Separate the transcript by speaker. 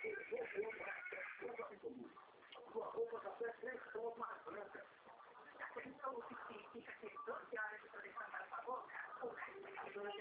Speaker 1: Sua roupa da festa ficou mais branca. Atenção, fica aqui 12 horas para deixar para a boca.